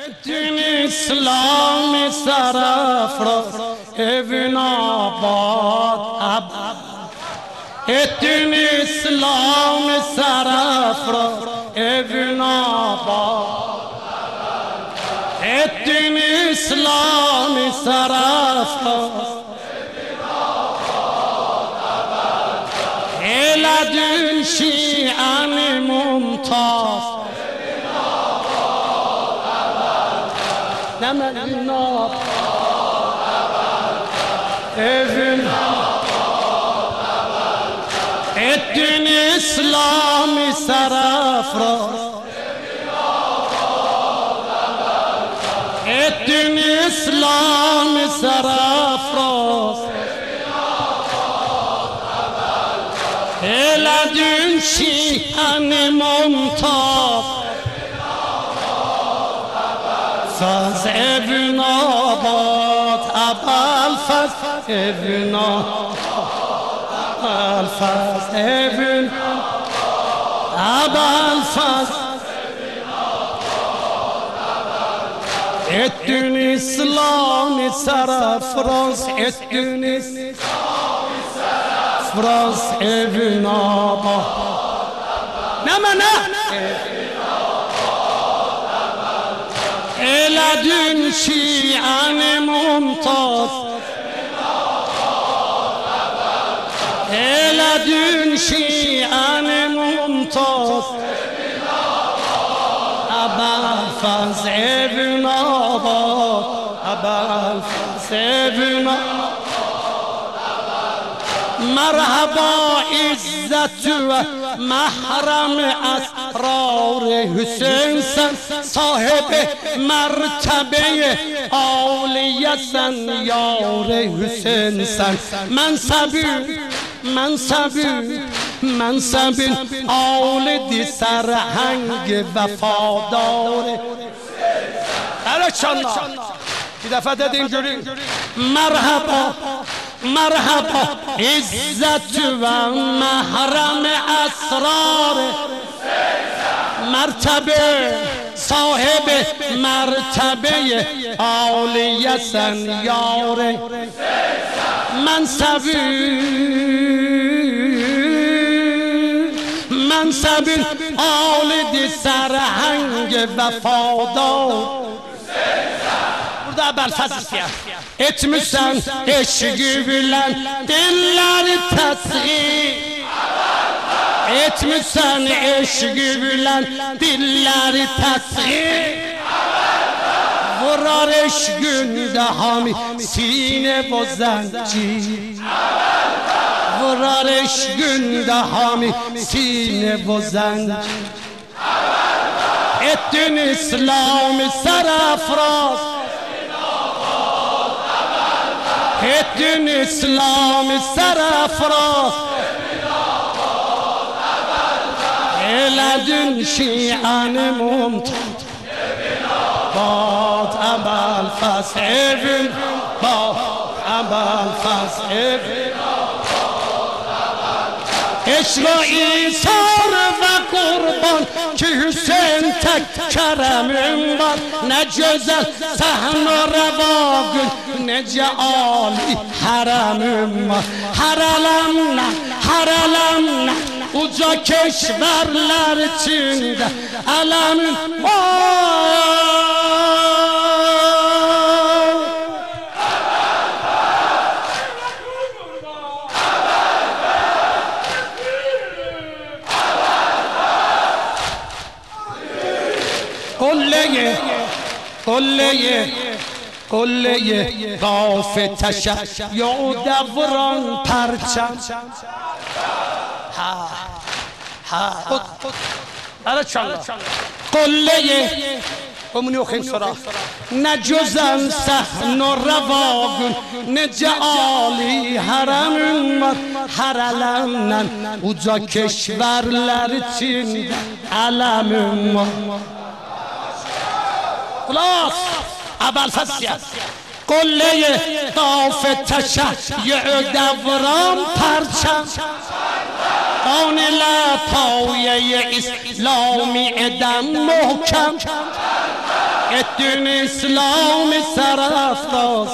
دین اسلام سرافراز ابن آباد دین اسلام سرافراز ابن آباد دین اسلام سرافراز لدن شیعان ممتاز نمن ناب ابن الدین اسلام سرافراز الدین اسلام سرافراز لدن شیعان ممتاز فاز ابن آباد ابوالفضل ابن ابوالفضل ابن ابوالفضل الدین اسلام سرافراز الدین فراز ابن آباد لدن شیعان ممتاز لدن شیعان ممتاز ابوالفضل ابن آباد ابوالفضل ابن مرحبا عزت و محرم اسرار حسین سن صاحب مرتبه عالیه سن یار حسین سن منصب آلدی سرهنگ وفادار الاشالله یه دفعه داد اینجوری مرحبا عزت و محرم اسرار مرتبه صاحب مرتبه عالیه سن یار منصب آلدی سرهنگ وفادار burada ابوالفضل istiyor. Etmişsen eşki bilen dilleri tasgih. Etmişsen eşki bilen dilleri tasgih. Vurar eşkünde hami sine bozancı. Vurar eşkünde hami sine bozancı. الدین اسلام سرافراز الدین اسلام سرافراز لدن شیعان ممتاز باد ابوالفضل ابن باد ابوالفضل ابن عشق ایثار و قربان که حسین تک کرمم var ne güzel sahne revagül ne ceali haremim var haralemle uca keşverler içinde alemin var قله قاف تشیع دوران پرچم قله امونی و خیمسورا نجزن سحن و رواگون نجعالی حرمون حرلمنن اوجا کشورler için علمون خلاص ابوالفضل قله طاف تشیع دوران پرچم آن لپای اسلامی ادم محکم اتن اسلام سرافراز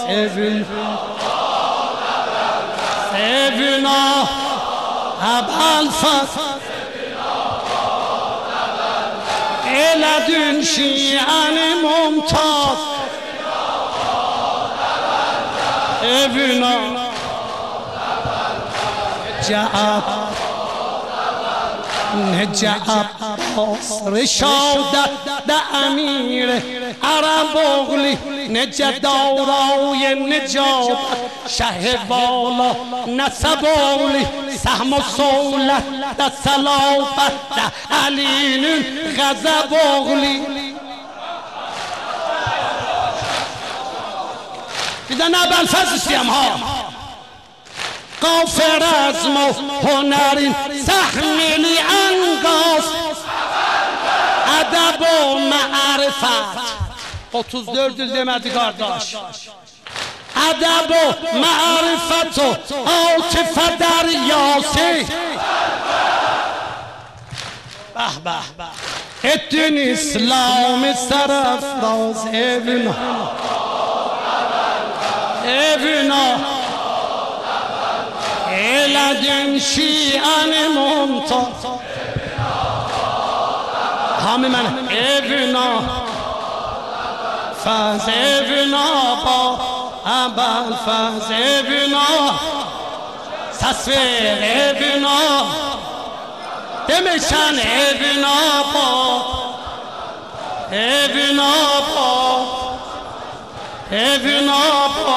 سيفنا أبا الفضل إلى دون شيعان ممتاز سيفنا نجا عباس رشادت ده امیر عرب اغلی نجا دارای نجات شه بالا نسب اغلی سهم و سولت ده صلافت ده علین غضب اغلی بیدن ابوالفضل سیم ها غافر از ما هنرین سحمیلی انگاز ادب و معرفت 34 il demedi kardeş ادب و معرفت و عاطف دریاسی به به اتن اسلام سرافراز evina ایلدن شیعان ممتاز همه من ایونا فاز ایونا با ابل فاز ایونا تصویر ایونا دمشن ایونا با ایونا با ایونا با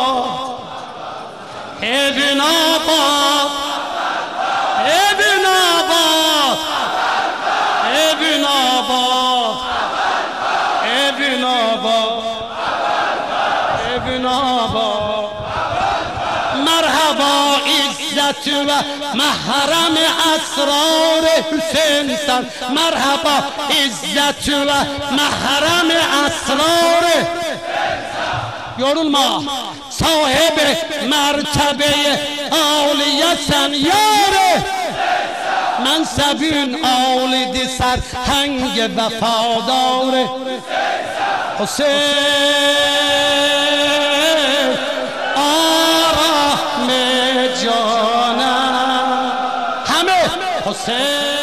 ابن آباد ابن آباد ابن آباد ابن آباد ابن آباد مرحبا عزت و محرم اسرار حسین سر مرحبا عزت و محرم اسرار yorulma sahibi mertebeye ağlayasan yâre mensebün ağlidi serheng vefadare Hüseyin arahme cana Hamid Hüseyin